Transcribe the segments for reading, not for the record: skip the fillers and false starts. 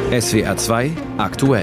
SWR 2 aktuell.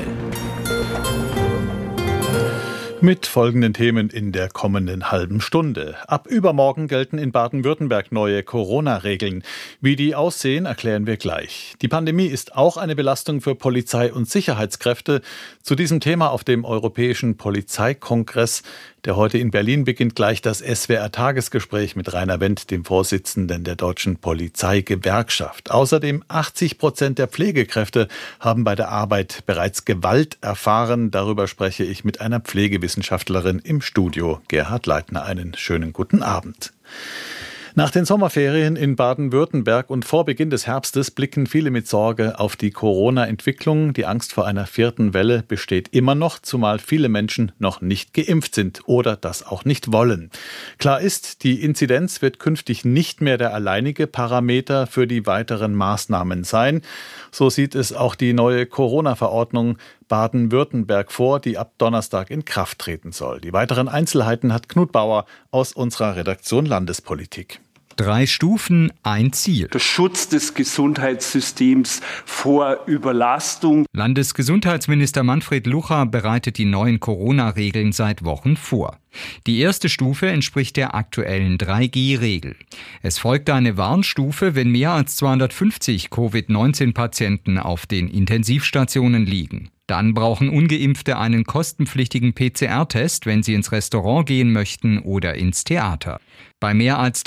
Mit folgenden Themen in der kommenden halben Stunde. Ab übermorgen gelten in Baden-Württemberg neue Corona-Regeln. Wie die aussehen, erklären wir gleich. Die Pandemie ist auch eine Belastung für Polizei und Sicherheitskräfte. Zu diesem Thema auf dem Europäischen Polizeikongress, der heute in Berlin beginnt, gleich das SWR-Tagesgespräch mit Rainer Wendt, dem Vorsitzenden der Deutschen Polizeigewerkschaft. Außerdem 80% der Pflegekräfte haben bei der Arbeit bereits Gewalt erfahren. Darüber spreche ich mit einer Pflegewissenschaftlerin im Studio, Gerhard Leitner. Einen schönen guten Abend. Nach den Sommerferien in Baden-Württemberg und vor Beginn des Herbstes blicken viele mit Sorge auf die Corona-Entwicklung. Die Angst vor einer vierten Welle besteht immer noch, zumal viele Menschen noch nicht geimpft sind oder das auch nicht wollen. Klar ist, die Inzidenz wird künftig nicht mehr der alleinige Parameter für die weiteren Maßnahmen sein. So sieht es auch die neue Corona-Verordnung Baden-Württemberg vor, die ab Donnerstag in Kraft treten soll. Die weiteren Einzelheiten hat Knut Bauer aus unserer Redaktion Landespolitik. 3 Stufen, ein Ziel. Der Schutz des Gesundheitssystems vor Überlastung. Landesgesundheitsminister Manfred Lucha bereitet die neuen Corona-Regeln seit Wochen vor. Die erste Stufe entspricht der aktuellen 3G-Regel. Es folgt eine Warnstufe, wenn mehr als 250 Covid-19-Patienten auf den Intensivstationen liegen. Dann brauchen Ungeimpfte einen kostenpflichtigen PCR-Test, wenn sie ins Restaurant gehen möchten oder ins Theater. Bei mehr als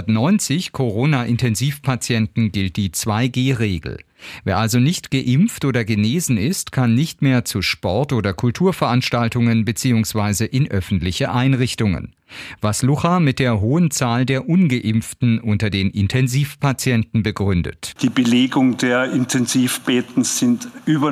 390 Corona-Intensivpatienten gilt die 2G-Regel. Wer also nicht geimpft oder genesen ist, kann nicht mehr zu Sport- oder Kulturveranstaltungen bzw. in öffentliche Einrichtungen. Was Lucha mit der hohen Zahl der Ungeimpften unter den Intensivpatienten begründet. Die Belegung der Intensivbetten sind über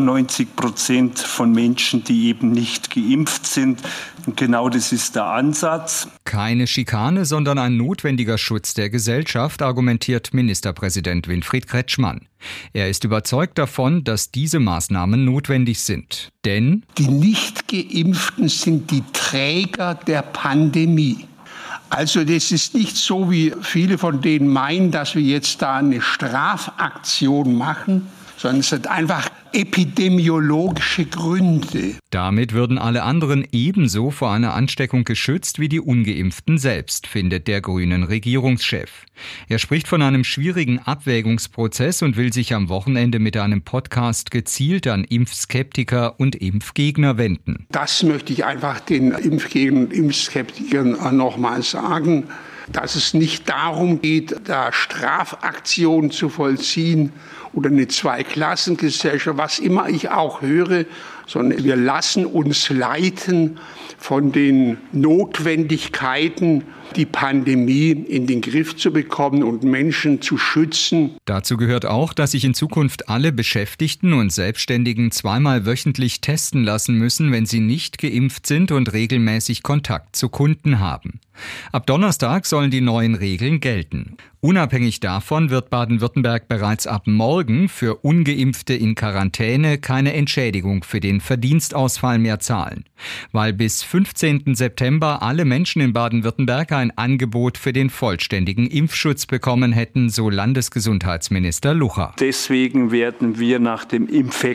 90% von Menschen, die eben nicht geimpft sind. Und genau das ist der Ansatz. Keine Schikane, sondern ein notwendiger Schutz der Gesellschaft, argumentiert Ministerpräsident Winfried Kretschmann. Er ist überzeugt davon, dass diese Maßnahmen notwendig sind. Denn die Nicht-Geimpften sind die Träger der Pandemie. Also das ist nicht so, wie viele von denen meinen, dass wir jetzt da eine Strafaktion machen, sondern es hat einfach epidemiologische Gründe. Damit würden alle anderen ebenso vor einer Ansteckung geschützt wie die Ungeimpften selbst, findet der grünen Regierungschef. Er spricht von einem schwierigen Abwägungsprozess und will sich am Wochenende mit einem Podcast gezielt an Impfskeptiker und Impfgegner wenden. Das möchte ich einfach den Impfgegnern und Impfskeptikern nochmal sagen, dass es nicht darum geht, da Strafaktionen zu vollziehen oder eine Zweiklassengesellschaft, was immer ich auch höre, sondern wir lassen uns leiten von den Notwendigkeiten, die Pandemie in den Griff zu bekommen und Menschen zu schützen. Dazu gehört auch, dass sich in Zukunft alle Beschäftigten und Selbstständigen zweimal wöchentlich testen lassen müssen, wenn sie nicht geimpft sind und regelmäßig Kontakt zu Kunden haben. Ab Donnerstag sollen die neuen Regeln gelten. Unabhängig davon wird Baden-Württemberg bereits ab morgen für Ungeimpfte in Quarantäne keine Entschädigung für den Verdienstausfall mehr zahlen, weil bis 15. September alle Menschen in Baden-Württemberg ein Angebot für den vollständigen Impfschutz bekommen hätten, so Landesgesundheitsminister Lucha. Deswegen werden wir nach dem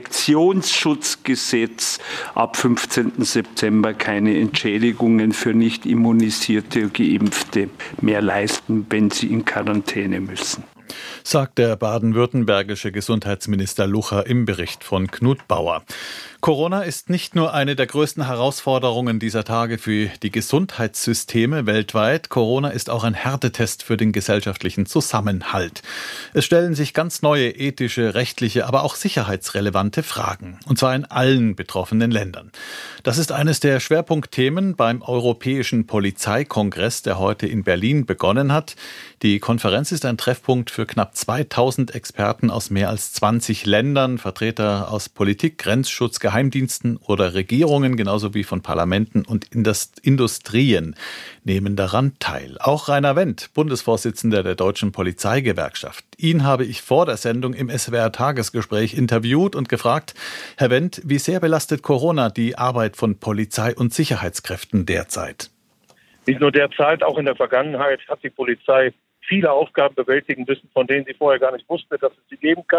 Infektionsschutzgesetz ab 15. September keine Entschädigungen für nicht immunisierte Geimpfte mehr leisten, wenn sie in Quarantäne müssen. Sagt der baden-württembergische Gesundheitsminister Lucha im Bericht von Knut Bauer. Corona ist nicht nur eine der größten Herausforderungen dieser Tage für die Gesundheitssysteme weltweit. Corona ist auch ein Härtetest für den gesellschaftlichen Zusammenhalt. Es stellen sich ganz neue ethische, rechtliche, aber auch sicherheitsrelevante Fragen. Und zwar in allen betroffenen Ländern. Das ist eines der Schwerpunktthemen beim Europäischen Polizeikongress, der heute in Berlin begonnen hat. Die Konferenz ist ein Treffpunkt für knapp 2000 Experten aus mehr als 20 Ländern, Vertreter aus Politik, Grenzschutz, Geheimdiensten oder Regierungen, genauso wie von Parlamenten und Industrien nehmen daran teil. Auch Rainer Wendt, Bundesvorsitzender der Deutschen Polizeigewerkschaft. Ihn habe ich vor der Sendung im SWR-Tagesgespräch interviewt und gefragt, Herr Wendt, wie sehr belastet Corona die Arbeit von Polizei- und Sicherheitskräften derzeit? Nicht nur derzeit, auch in der Vergangenheit hat die Polizei viele Aufgaben bewältigen müssen, von denen sie vorher gar nicht wusste, dass es sie geben kann.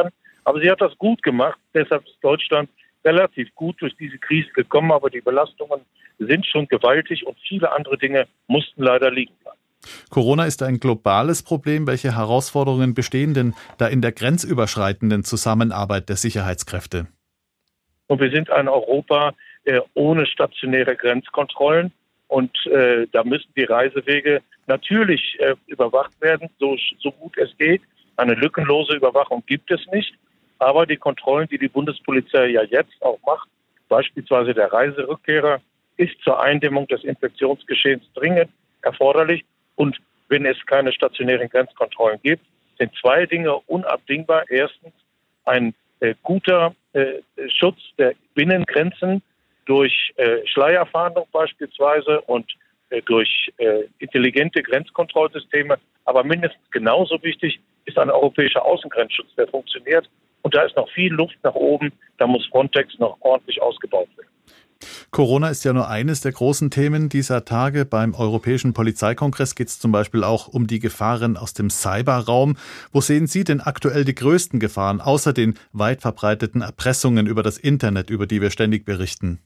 Aber sie hat das gut gemacht. Deshalb ist Deutschland relativ gut durch diese Krise gekommen. Aber die Belastungen sind schon gewaltig und viele andere Dinge mussten leider liegen bleiben. Corona ist ein globales Problem. Welche Herausforderungen bestehen denn da in der grenzüberschreitenden Zusammenarbeit der Sicherheitskräfte? Und wir sind ein Europa ohne stationäre Grenzkontrollen. Und da müssen die Reisewege natürlich überwacht werden, so gut es geht. Eine lückenlose Überwachung gibt es nicht. Aber die Kontrollen, die die Bundespolizei ja jetzt auch macht, beispielsweise der Reiserückkehrer, ist zur Eindämmung des Infektionsgeschehens dringend erforderlich. Und wenn es keine stationären Grenzkontrollen gibt, sind zwei Dinge unabdingbar. Erstens ein guter Schutz der Binnengrenzen durch Schleierfahndung beispielsweise und durch intelligente Grenzkontrollsysteme. Aber mindestens genauso wichtig ist ein europäischer Außengrenzschutz, der funktioniert. Und da ist noch viel Luft nach oben. Da muss Frontex noch ordentlich ausgebaut werden. Corona ist ja nur eines der großen Themen dieser Tage. Beim Europäischen Polizeikongress geht es zum Beispiel auch um die Gefahren aus dem Cyberraum. Wo sehen Sie denn aktuell die größten Gefahren, außer den weit verbreiteten Erpressungen über das Internet, über die wir ständig berichten?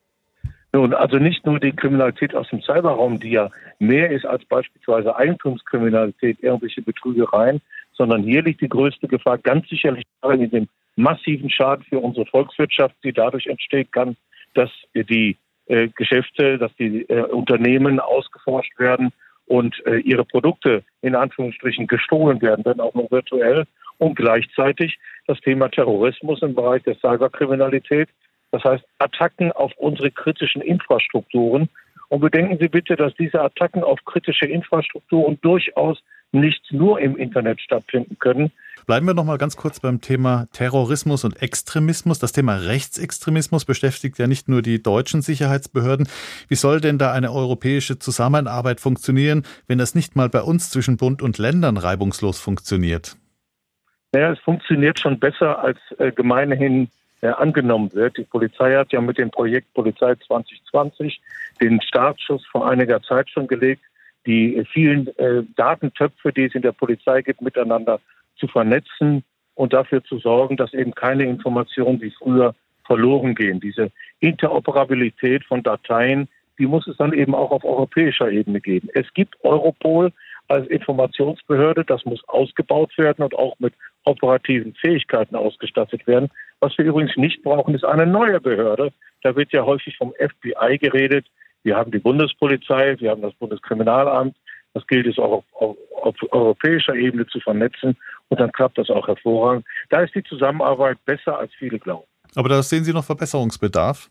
Nun, also nicht nur die Kriminalität aus dem Cyberraum, die ja mehr ist als beispielsweise Eigentumskriminalität, irgendwelche Betrügereien, sondern hier liegt die größte Gefahr ganz sicherlich darin, in dem massiven Schaden für unsere Volkswirtschaft, die dadurch entstehen kann, dass die Geschäfte, dass die Unternehmen ausgeforscht werden und ihre Produkte in Anführungsstrichen gestohlen werden, dann auch noch virtuell. Und gleichzeitig das Thema Terrorismus im Bereich der Cyberkriminalität. Das heißt Attacken auf unsere kritischen Infrastrukturen. Und bedenken Sie bitte, dass diese Attacken auf kritische Infrastrukturen durchaus nicht nur im Internet stattfinden können. Bleiben wir noch mal ganz kurz beim Thema Terrorismus und Extremismus. Das Thema Rechtsextremismus beschäftigt ja nicht nur die deutschen Sicherheitsbehörden. Wie soll denn da eine europäische Zusammenarbeit funktionieren, wenn das nicht mal bei uns zwischen Bund und Ländern reibungslos funktioniert? Naja, es funktioniert schon besser, als gemeinhin angenommen wird. Die Polizei hat ja mit dem Projekt Polizei 2020 den Startschuss vor einiger Zeit schon gelegt, die vielen Datentöpfe, die es in der Polizei gibt, miteinander zu vernetzen und dafür zu sorgen, dass eben keine Informationen wie früher verloren gehen. Diese Interoperabilität von Dateien, die muss es dann eben auch auf europäischer Ebene geben. Es gibt Europol als Informationsbehörde, das muss ausgebaut werden und auch mit operativen Fähigkeiten ausgestattet werden. Was wir übrigens nicht brauchen, ist eine neue Behörde. Da wird ja häufig vom FBI geredet. Wir haben die Bundespolizei, wir haben das Bundeskriminalamt. Das gilt es auch auf europäischer Ebene zu vernetzen und dann klappt das auch hervorragend. Da ist die Zusammenarbeit besser, als viele glauben. Aber da sehen Sie noch Verbesserungsbedarf?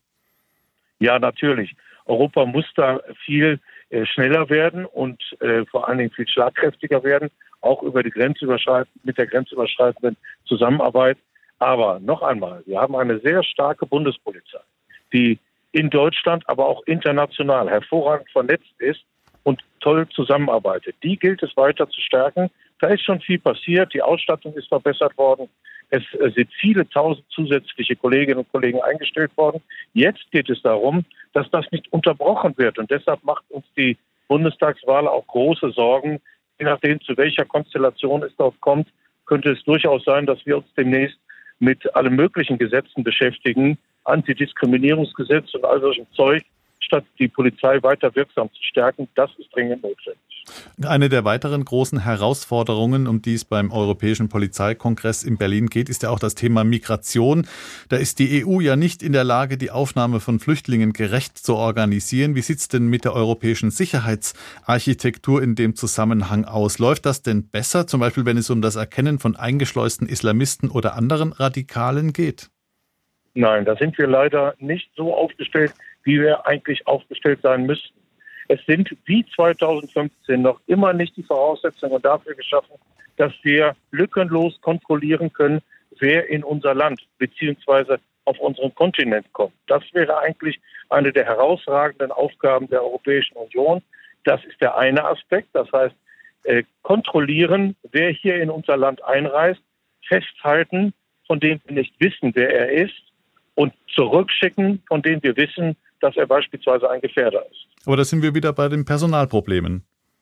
Ja, natürlich. Europa muss da viel schneller werden und vor allen Dingen viel schlagkräftiger werden, auch über die mit der grenzüberschreitenden Zusammenarbeit. Aber noch einmal, wir haben eine sehr starke Bundespolizei, die in Deutschland, aber auch international hervorragend vernetzt ist und toll zusammenarbeitet. Die gilt es weiter zu stärken. Da ist schon viel passiert. Die Ausstattung ist verbessert worden. Es sind viele tausend zusätzliche Kolleginnen und Kollegen eingestellt worden. Jetzt geht es darum, dass das nicht unterbrochen wird. Und deshalb macht uns die Bundestagswahl auch große Sorgen. Je nachdem, zu welcher Konstellation es dort kommt, könnte es durchaus sein, dass wir uns demnächst mit allen möglichen Gesetzen beschäftigen, Antidiskriminierungsgesetz und all solchem Zeug, statt die Polizei weiter wirksam zu stärken. Das ist dringend notwendig. Eine der weiteren großen Herausforderungen, um die es beim Europäischen Polizeikongress in Berlin geht, ist ja auch das Thema Migration. Da ist die EU ja nicht in der Lage, die Aufnahme von Flüchtlingen gerecht zu organisieren. Wie sieht es denn mit der europäischen Sicherheitsarchitektur in dem Zusammenhang aus? Läuft das denn besser, zum Beispiel wenn es um das Erkennen von eingeschleusten Islamisten oder anderen Radikalen geht? Nein, da sind wir leider nicht so aufgestellt, wie wir eigentlich aufgestellt sein müssten. Es sind wie 2015 noch immer nicht die Voraussetzungen dafür geschaffen, dass wir lückenlos kontrollieren können, wer in unser Land bzw. auf unseren Kontinent kommt. Das wäre eigentlich eine der herausragenden Aufgaben der Europäischen Union. Das ist der eine Aspekt. Das heißt, kontrollieren, wer hier in unser Land einreist, festhalten, von dem wir nicht wissen, wer er ist, und zurückschicken, von dem wir wissen, dass er beispielsweise ein Gefährder ist. Aber da sind wir wieder bei den Personalproblemen.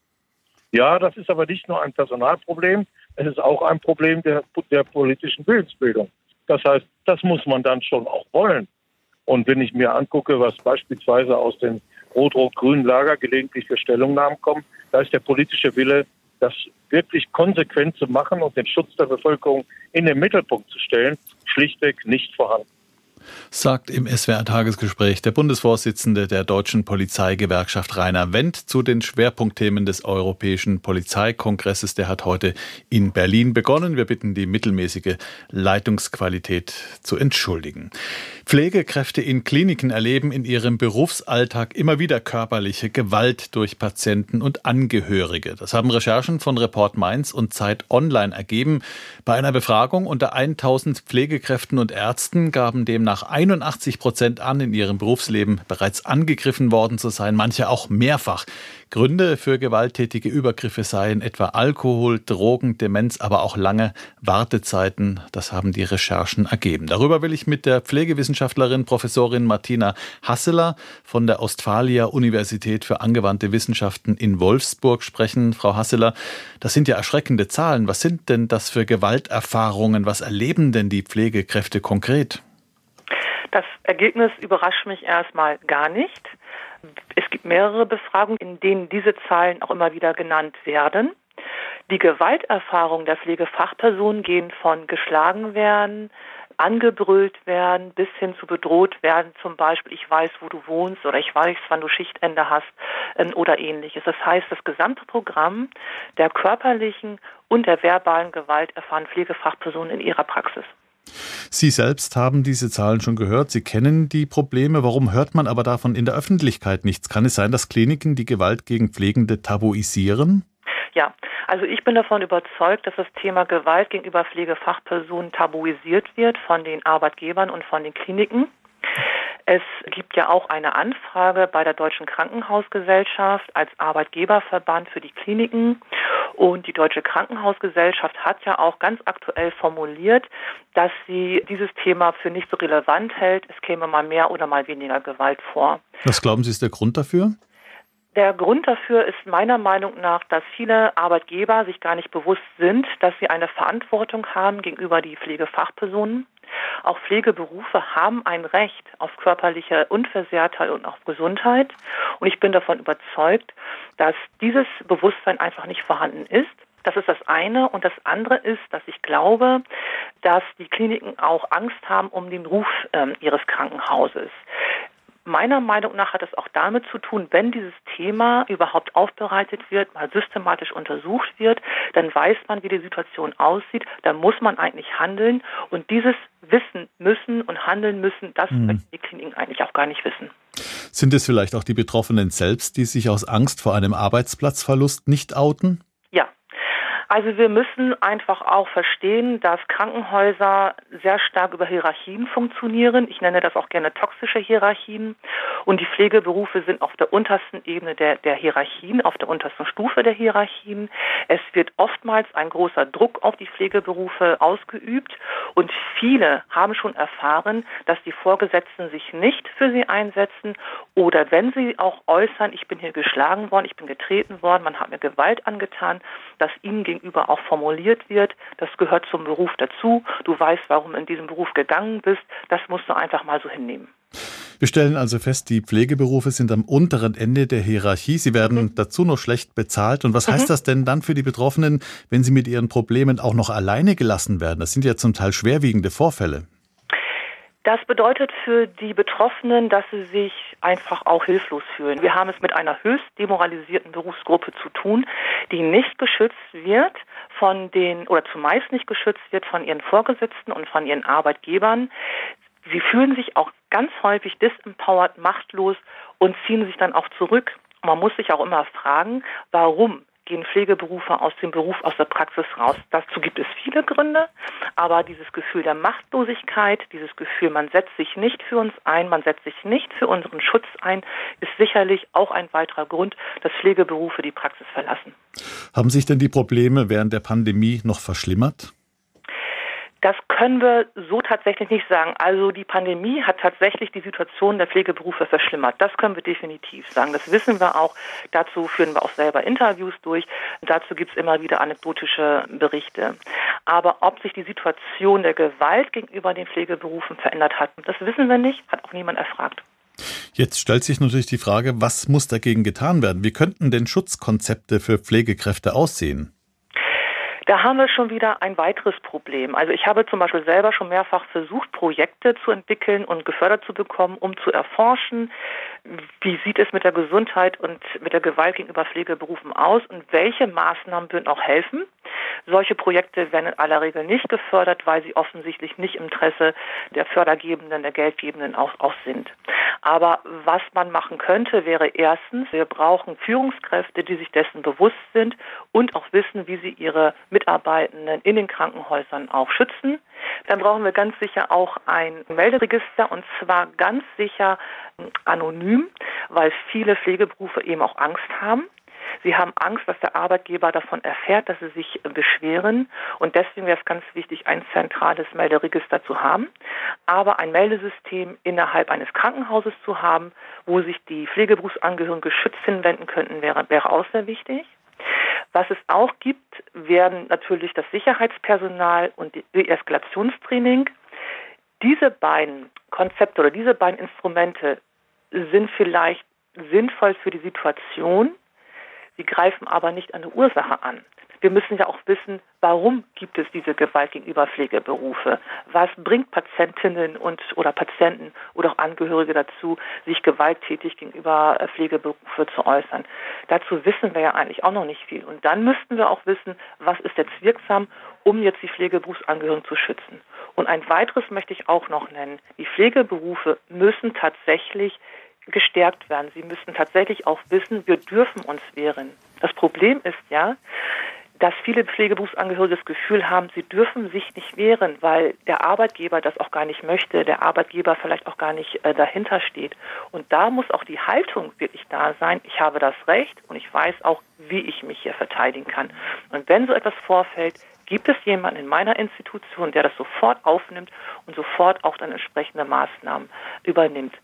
Ja, das ist aber nicht nur ein Personalproblem, es ist auch ein Problem der politischen Willensbildung. Das heißt, das muss man dann schon auch wollen. Und wenn ich mir angucke, was beispielsweise aus dem rot-rot-grünen Lager gelegentlich für Stellungnahmen kommen, da ist der politische Wille, das wirklich konsequent zu machen und den Schutz der Bevölkerung in den Mittelpunkt zu stellen, schlichtweg nicht vorhanden. Sagt im SWR-Tagesgespräch der Bundesvorsitzende der Deutschen Polizeigewerkschaft Rainer Wendt zu den Schwerpunktthemen des Europäischen Polizeikongresses. Der hat heute in Berlin begonnen. Wir bitten die mittelmäßige Leitungsqualität zu entschuldigen. Pflegekräfte in Kliniken erleben in ihrem Berufsalltag immer wieder körperliche Gewalt durch Patienten und Angehörige. Das haben Recherchen von Report Mainz und Zeit Online ergeben. Bei einer Befragung unter 1000 Pflegekräften und Ärzten gaben demnach 81% an, in ihrem Berufsleben bereits angegriffen worden zu sein, manche auch mehrfach. Gründe für gewalttätige Übergriffe seien etwa Alkohol, Drogen, Demenz, aber auch lange Wartezeiten. Das haben die Recherchen ergeben. Darüber will ich mit der Pflegewissenschaftlerin Professorin Martina Hasseler von der Ostfalia-Universität für angewandte Wissenschaften in Wolfsburg sprechen. Frau Hasseler, das sind ja erschreckende Zahlen. Was sind denn das für Gewalterfahrungen? Was erleben denn die Pflegekräfte konkret? Das Ergebnis überrascht mich erstmal gar nicht. Es gibt mehrere Befragungen, in denen diese Zahlen auch immer wieder genannt werden. Die Gewalterfahrungen der Pflegefachpersonen gehen von geschlagen werden, angebrüllt werden, bis hin zu bedroht werden, zum Beispiel, ich weiß, wo du wohnst oder ich weiß, wann du Schichtende hast oder ähnliches. Das heißt, das gesamte Programm der körperlichen und der verbalen Gewalt erfahren Pflegefachpersonen in ihrer Praxis. Sie selbst haben diese Zahlen schon gehört. Sie kennen die Probleme. Warum hört man aber davon in der Öffentlichkeit nichts? Kann es sein, dass Kliniken die Gewalt gegen Pflegende tabuisieren? Ja, also ich bin davon überzeugt, dass das Thema Gewalt gegenüber Pflegefachpersonen tabuisiert wird von den Arbeitgebern und von den Kliniken. Es gibt ja auch eine Anfrage bei der Deutschen Krankenhausgesellschaft als Arbeitgeberverband für die Kliniken. Und die Deutsche Krankenhausgesellschaft hat ja auch ganz aktuell formuliert, dass sie dieses Thema für nicht so relevant hält. Es käme mal mehr oder mal weniger Gewalt vor. Was glauben Sie, ist der Grund dafür? Der Grund dafür ist meiner Meinung nach, dass viele Arbeitgeber sich gar nicht bewusst sind, dass sie eine Verantwortung haben gegenüber die Pflegefachpersonen. Auch Pflegeberufe haben ein Recht auf körperliche Unversehrtheit und auf Gesundheit. Und ich bin davon überzeugt, dass dieses Bewusstsein einfach nicht vorhanden ist. Das ist das eine. Und das andere ist, dass ich glaube, dass die Kliniken auch Angst haben um den Ruf ihres Krankenhauses. Meiner Meinung nach hat es auch damit zu tun, wenn dieses Thema überhaupt aufbereitet wird, mal systematisch untersucht wird, dann weiß man, wie die Situation aussieht, dann muss man eigentlich handeln und dieses wissen müssen und handeln müssen, das möchten die Kliniken eigentlich auch gar nicht wissen. Sind es vielleicht auch die Betroffenen selbst, die sich aus Angst vor einem Arbeitsplatzverlust nicht outen? Ja. Also wir müssen einfach auch verstehen, dass Krankenhäuser sehr stark über Hierarchien funktionieren. Ich nenne das auch gerne toxische Hierarchien. Und die Pflegeberufe sind auf der untersten Ebene der Hierarchien, auf der untersten Stufe der Hierarchien. Es wird oftmals ein großer Druck auf die Pflegeberufe ausgeübt. Und viele haben schon erfahren, dass die Vorgesetzten sich nicht für sie einsetzen oder wenn sie auch äußern, ich bin hier geschlagen worden, ich bin getreten worden, man hat mir Gewalt angetan, dass ihnen gegenüber auch formuliert wird, das gehört zum Beruf dazu, du weißt, warum du in diesen Beruf gegangen bist, das musst du einfach mal so hinnehmen. Wir stellen also fest, die Pflegeberufe sind am unteren Ende der Hierarchie. Sie werden dazu noch schlecht bezahlt. Und was heißt das denn dann für die Betroffenen, wenn sie mit ihren Problemen auch noch alleine gelassen werden? Das sind ja zum Teil schwerwiegende Vorfälle. Das bedeutet für die Betroffenen, dass sie sich einfach auch hilflos fühlen. Wir haben es mit einer höchst demoralisierten Berufsgruppe zu tun, die nicht geschützt wird von den, oder zumeist nicht geschützt wird von ihren Vorgesetzten und von ihren Arbeitgebern. Sie fühlen sich auch ganz häufig disempowered, machtlos und ziehen sich dann auch zurück. Und man muss sich auch immer fragen, warum gehen Pflegeberufe aus dem Beruf, aus der Praxis raus. Dazu gibt es viele Gründe, aber dieses Gefühl der Machtlosigkeit, dieses Gefühl, man setzt sich nicht für uns ein, man setzt sich nicht für unseren Schutz ein, ist sicherlich auch ein weiterer Grund, dass Pflegeberufe die Praxis verlassen. Haben sich denn die Probleme während der Pandemie noch verschlimmert? Das können wir so tatsächlich nicht sagen. Also die Pandemie hat tatsächlich die Situation der Pflegeberufe verschlimmert. Das können wir definitiv sagen. Das wissen wir auch. Dazu führen wir auch selber Interviews durch. Dazu gibt es immer wieder anekdotische Berichte. Aber ob sich die Situation der Gewalt gegenüber den Pflegeberufen verändert hat, das wissen wir nicht, hat auch niemand erfragt. Jetzt stellt sich natürlich die Frage, was muss dagegen getan werden? Wie könnten denn Schutzkonzepte für Pflegekräfte aussehen? Da haben wir schon wieder ein weiteres Problem. Also ich habe zum Beispiel selber schon mehrfach versucht, Projekte zu entwickeln und gefördert zu bekommen, um zu erforschen, wie sieht es mit der Gesundheit und mit der Gewalt gegenüber Pflegeberufen aus und welche Maßnahmen würden auch helfen. Solche Projekte werden in aller Regel nicht gefördert, weil sie offensichtlich nicht im Interesse der Fördergebenden, der Geldgebenden auch sind. Aber was man machen könnte, wäre erstens, wir brauchen Führungskräfte, die sich dessen bewusst sind und auch wissen, wie sie ihre Mitarbeitenden in den Krankenhäusern auch schützen. Dann brauchen wir ganz sicher auch ein Melderegister und zwar ganz sicher anonym, weil viele Pflegeberufe eben auch Angst haben. Sie haben Angst, dass der Arbeitgeber davon erfährt, dass sie sich beschweren. Und deswegen wäre es ganz wichtig, ein zentrales Melderegister zu haben, aber ein Meldesystem innerhalb eines Krankenhauses zu haben, wo sich die Pflegeberufsangehörigen geschützt hinwenden könnten, wäre auch sehr wichtig. Was es auch gibt, wären natürlich das Sicherheitspersonal und die Deeskalationstraining. Diese beiden Konzepte oder diese beiden Instrumente sind vielleicht sinnvoll für die Situation. Sie greifen aber nicht an eine Ursache an. Wir müssen ja auch wissen, warum gibt es diese Gewalt gegenüber Pflegeberufe? Was bringt Patientinnen oder Patienten oder auch Angehörige dazu, sich gewalttätig gegenüber Pflegeberufe zu äußern? Dazu wissen wir ja eigentlich auch noch nicht viel. Und dann müssten wir auch wissen, was ist jetzt wirksam, um jetzt die Pflegeberufsangehörigen zu schützen. Und ein weiteres möchte ich auch noch nennen. Die Pflegeberufe müssen tatsächlich gestärkt werden. Sie müssen tatsächlich auch wissen, wir dürfen uns wehren. Das Problem ist ja, dass viele Pflegeberufsangehörige das Gefühl haben, sie dürfen sich nicht wehren, weil der Arbeitgeber das auch gar nicht möchte, der Arbeitgeber vielleicht auch gar nicht dahinter steht. Und da muss auch die Haltung wirklich da sein, ich habe das Recht und ich weiß auch, wie ich mich hier verteidigen kann. Und wenn so etwas vorfällt, gibt es jemanden in meiner Institution, der das sofort aufnimmt und sofort auch dann entsprechende Maßnahmen übernimmt.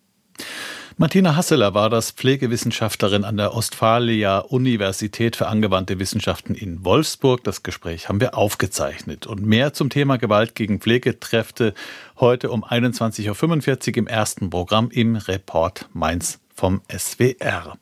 Martina Hasseler war das, Pflegewissenschaftlerin an der Ostfalia-Universität für angewandte Wissenschaften in Wolfsburg. Das Gespräch haben wir aufgezeichnet. Und mehr zum Thema Gewalt gegen Pflegekräfte heute um 21.45 Uhr im ersten Programm im Report Mainz vom SWR.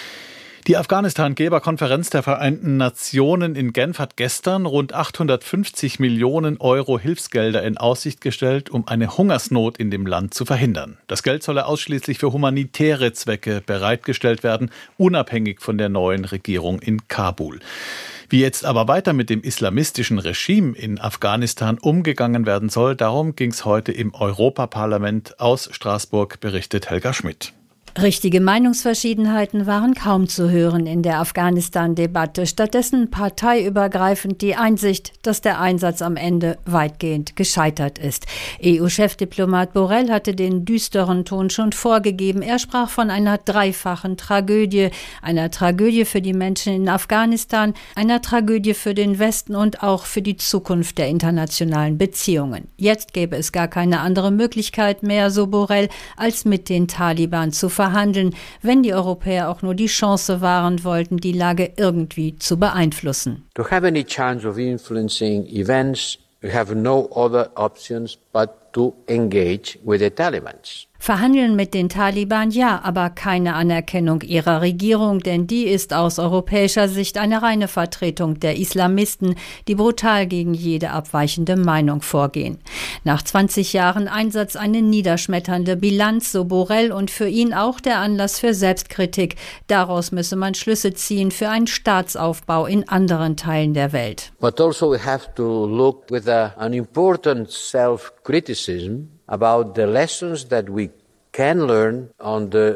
Die Afghanistan-Geberkonferenz der Vereinten Nationen in Genf hat gestern rund 850 Millionen Euro Hilfsgelder in Aussicht gestellt, um eine Hungersnot in dem Land zu verhindern. Das Geld solle ausschließlich für humanitäre Zwecke bereitgestellt werden, unabhängig von der neuen Regierung in Kabul. Wie jetzt aber weiter mit dem islamistischen Regime in Afghanistan umgegangen werden soll, darum ging es heute im Europaparlament. Aus Straßburg berichtet Helga Schmidt. Richtige Meinungsverschiedenheiten waren kaum zu hören in der Afghanistan-Debatte. Stattdessen parteiübergreifend die Einsicht, dass der Einsatz am Ende weitgehend gescheitert ist. EU-Chefdiplomat Borrell hatte den düsteren Ton schon vorgegeben. Er sprach von einer dreifachen Tragödie. Einer Tragödie für die Menschen in Afghanistan, einer Tragödie für den Westen und auch für die Zukunft der internationalen Beziehungen. Jetzt gäbe es gar keine andere Möglichkeit mehr, so Borrell, als mit den Taliban zu verhandeln, wenn die Europäer auch nur die Chance wahren wollten, die Lage irgendwie zu beeinflussen. To have any chance of influencing events, we have no other options but to engage with the Taliban. Verhandeln mit den Taliban, ja, aber keine Anerkennung ihrer Regierung, denn die ist aus europäischer Sicht eine reine Vertretung der Islamisten, die brutal gegen jede abweichende Meinung vorgehen. Nach 20 Jahren Einsatz eine niederschmetternde Bilanz, so Borrell, und für ihn auch der Anlass für Selbstkritik. Daraus müsse man Schlüsse ziehen für einen Staatsaufbau in anderen Teilen der Welt. But also we have to look with an important self-criticism about the lessons that we can learn on the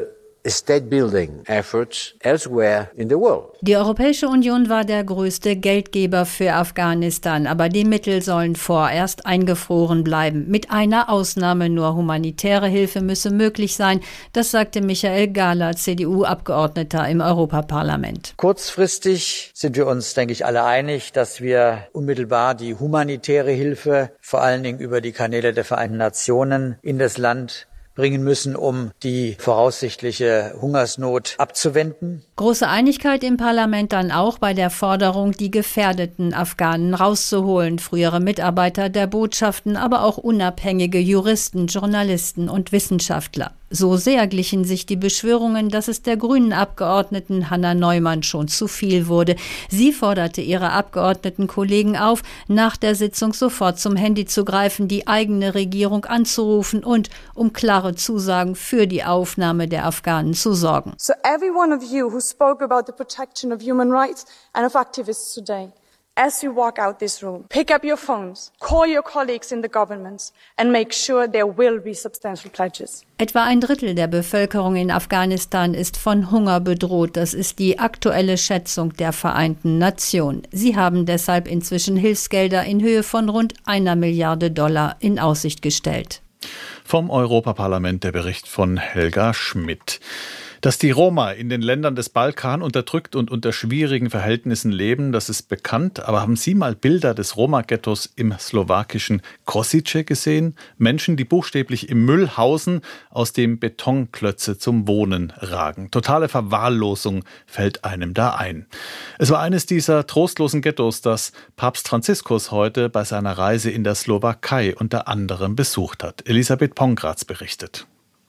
state-building efforts elsewhere in the world. Die Europäische Union war der größte Geldgeber für Afghanistan, aber die Mittel sollen vorerst eingefroren bleiben. Mit einer Ausnahme: nur humanitäre Hilfe müsse möglich sein. Das sagte Michael Gahler, CDU-Abgeordneter im Europaparlament. Kurzfristig sind wir uns, denke ich, alle einig, dass wir unmittelbar die humanitäre Hilfe, vor allen Dingen über die Kanäle der Vereinten Nationen, in das Land bringen müssen, um die voraussichtliche Hungersnot abzuwenden. Große Einigkeit im Parlament dann auch bei der Forderung, die gefährdeten Afghanen rauszuholen. Frühere Mitarbeiter der Botschaften, aber auch unabhängige Juristen, Journalisten und Wissenschaftler. So sehr glichen sich die Beschwörungen, dass es der grünen Abgeordneten Hanna Neumann schon zu viel wurde. Sie forderte ihre Abgeordnetenkollegen auf, nach der Sitzung sofort zum Handy zu greifen, die eigene Regierung anzurufen und um klare Zusagen für die Aufnahme der Afghanen zu sorgen. So every one of you who spoke about the protection of human rights and of activists today, as you walk out this room, pick up your phones, call your colleagues in the governments and make sure there will be substantial pledges. Etwa 1/3 der Bevölkerung in Afghanistan ist von Hunger bedroht. Das ist die aktuelle Schätzung der Vereinten Nationen. Sie haben deshalb inzwischen Hilfsgelder in Höhe von rund $1 Milliarde in Aussicht gestellt. Vom Europaparlament der Bericht von Helga Schmidt. Dass die Roma in den Ländern des Balkan unterdrückt und unter schwierigen Verhältnissen leben, das ist bekannt. Aber haben Sie mal Bilder des Roma-Ghettos im slowakischen Kosice gesehen? Menschen, die buchstäblich im Müll hausen, aus dem Betonklötze zum Wohnen ragen. Totale Verwahrlosung fällt einem da ein. Es war eines dieser trostlosen Ghettos, das Papst Franziskus heute bei seiner Reise in der Slowakei unter anderem besucht hat. Elisabeth Pongratz berichtet.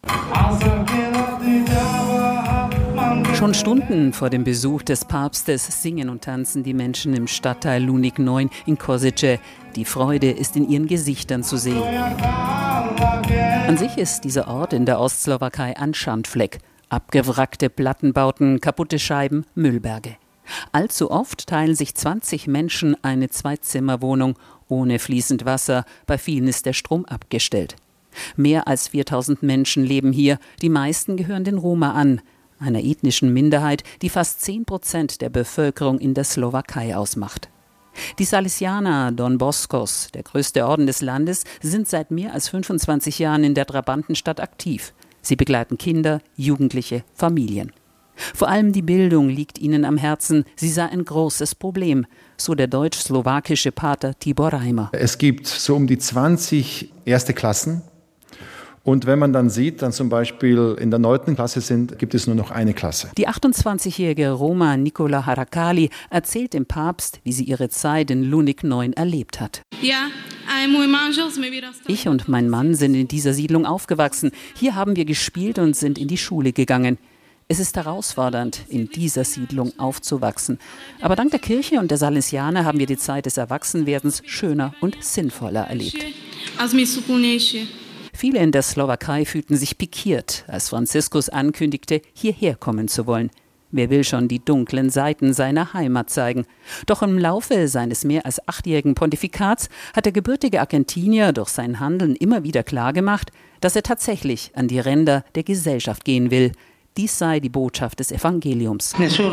Schon Stunden vor dem Besuch des Papstes singen und tanzen die Menschen im Stadtteil Lunik 9 in Kosice. Die Freude ist in ihren Gesichtern zu sehen. An sich ist dieser Ort in der Ostslowakei ein Schandfleck. Abgewrackte Plattenbauten, kaputte Scheiben, Müllberge. Allzu oft teilen sich 20 Menschen eine Zweizimmerwohnung ohne fließend Wasser. Bei vielen ist der Strom abgestellt. Mehr als 4000 Menschen leben hier. Die meisten gehören den Roma an, einer ethnischen Minderheit, die fast 10% der Bevölkerung in der Slowakei ausmacht. Die Salesianer Don Boscos, der größte Orden des Landes, sind seit mehr als 25 Jahren in der Trabantenstadt aktiv. Sie begleiten Kinder, Jugendliche, Familien. Vor allem die Bildung liegt ihnen am Herzen. Sie sei ein großes Problem, so der deutsch-slowakische Pater Tibor Reimer. Es gibt so um die 20 erste Klassen. Und wenn man dann sieht, dann zum Beispiel in der 9. Klasse gibt es nur noch eine Klasse. Die 28-jährige Roma Nicola Harakali erzählt dem Papst, wie sie ihre Zeit in Lunik 9 erlebt hat. Ich und mein Mann sind in dieser Siedlung aufgewachsen. Hier haben wir gespielt und sind in die Schule gegangen. Es ist herausfordernd, in dieser Siedlung aufzuwachsen. Aber dank der Kirche und der Salesianer haben wir die Zeit des Erwachsenwerdens schöner und sinnvoller erlebt. Viele in der Slowakei fühlten sich pikiert, als Franziskus ankündigte, hierher kommen zu wollen. Wer will schon die dunklen Seiten seiner Heimat zeigen? Doch im Laufe seines mehr als 8-jährigen Pontifikats hat der gebürtige Argentinier durch sein Handeln immer wieder klargemacht, dass er tatsächlich an die Ränder der Gesellschaft gehen will. Dies sei die Botschaft des Evangeliums.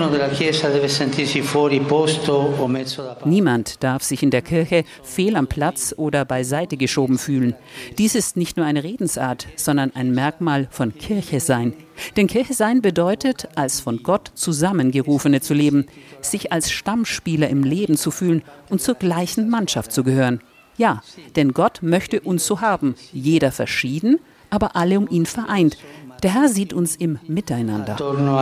Niemand darf sich in der Kirche fehl am Platz oder beiseite geschoben fühlen. Dies ist nicht nur eine Redensart, sondern ein Merkmal von Kirche sein. Denn Kirche sein bedeutet, als von Gott Zusammengerufene zu leben, sich als Stammspieler im Leben zu fühlen und zur gleichen Mannschaft zu gehören. Ja, denn Gott möchte uns so haben, jeder verschieden, aber alle um ihn vereint. Der Herr sieht uns im Miteinander.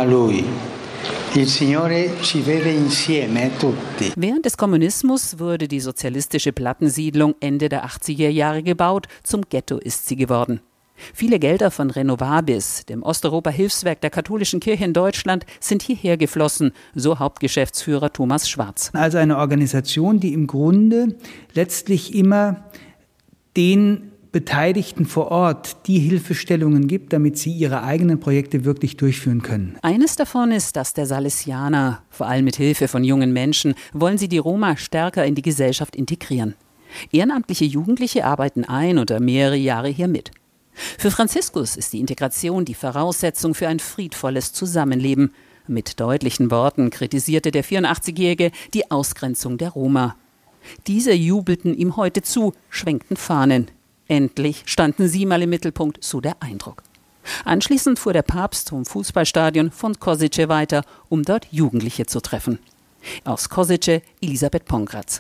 Während des Kommunismus wurde die sozialistische Plattensiedlung Ende der 80er Jahre gebaut. Zum Ghetto ist sie geworden. Viele Gelder von Renovabis, dem Osteuropa-Hilfswerk der katholischen Kirche in Deutschland, sind hierher geflossen, so Hauptgeschäftsführer Thomas Schwarz. Also eine Organisation, die im Grunde letztlich immer den Beteiligten vor Ort die Hilfestellungen gibt, damit sie ihre eigenen Projekte wirklich durchführen können. Eines davon ist das der Salesianer. Vor allem mit Hilfe von jungen Menschen wollen sie die Roma stärker in die Gesellschaft integrieren. Ehrenamtliche Jugendliche arbeiten ein oder mehrere Jahre hier mit. Für Franziskus ist die Integration die Voraussetzung für ein friedvolles Zusammenleben. Mit deutlichen Worten kritisierte der 84-Jährige die Ausgrenzung der Roma. Diese jubelten ihm heute zu, schwenkten Fahnen. Endlich standen sie mal im Mittelpunkt, so der Eindruck. Anschließend fuhr der Papst zum Fußballstadion von Košice weiter, um dort Jugendliche zu treffen. Aus Košice, Elisabeth Pongratz.